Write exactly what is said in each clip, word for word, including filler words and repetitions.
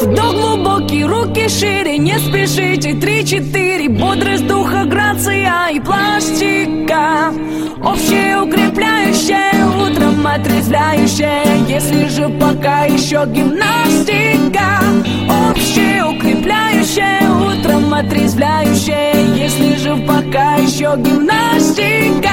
Вдох глубокий, руки шире, не спешите. Три-четыре, бодрость духа, грация и пластика. Общее укрепляющее, утром отрезвляющее. Если же пока еще гимнастика. Общее укрепляющее, утром отрезвляющее. Если же пока еще гимнастика.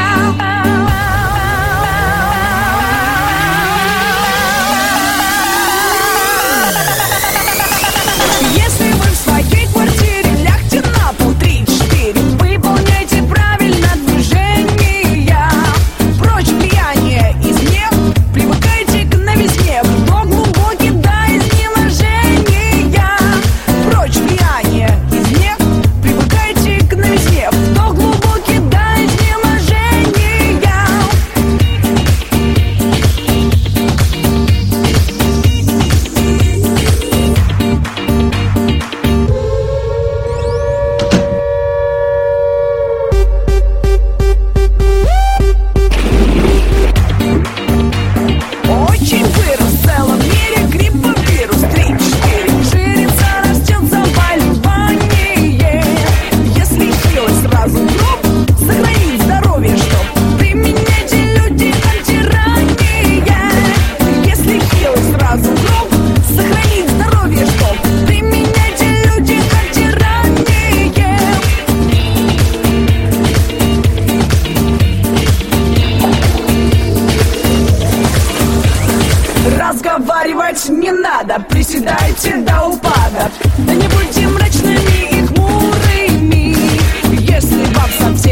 Разговаривать не надо, приседайте до упада. Да не будьте мрачными и хмурыми, если вам совсем